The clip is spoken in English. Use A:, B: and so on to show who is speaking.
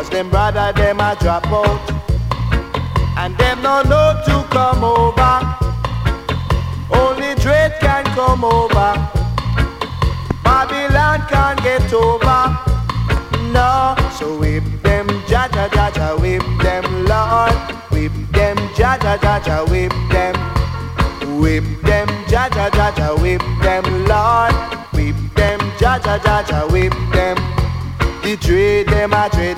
A: Cause them brother them a drop out, and them no know to come over. Only trade can come over. Babylon can't get over. No, so whip them, Jaja Jaja, whip them, Lord. Whip them, Jaja Jaja, whip them. Whip them, Jaja Jaja, whip them, Lord. Whip them, Jaja Jaja, whip them. The trade them a trade